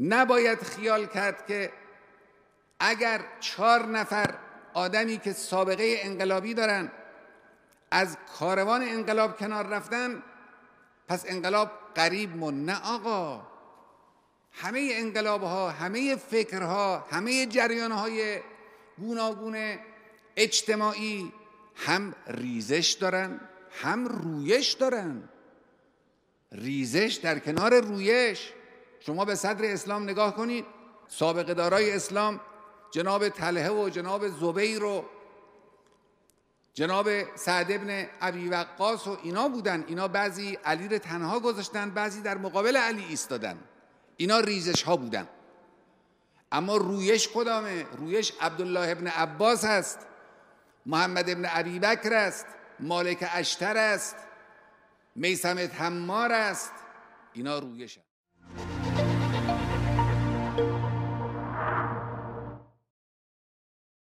نباید خیال کرد که اگر 4 نفر آدمی که سابقه انقلابی دارن از کاروان انقلاب کنار رفتن پس انقلاب قریب مون. نه آقا، همه انقلاب‌ها، همه فکرها، همه جریان‌های گوناگون اجتماعی هم ریزش دارن هم رویش دارن. ریزش در کنار رویش. شما به صدر اسلام نگاه کنید، سابقه دارای اسلام جناب طلحه و جناب زبیر و جناب سعد ابن ابی وقاص و اینا بودن. اینا بعضی علی رو تنها گذاشتن، بعضی در مقابل علی ایستادن. اینا ریزش ها بودن. اما رویش کدامه؟ رویش عبدالله ابن عباس است، محمد ابن ابی بکر است، مالک اشتر است، میثم تمار است. اینا رویش هست.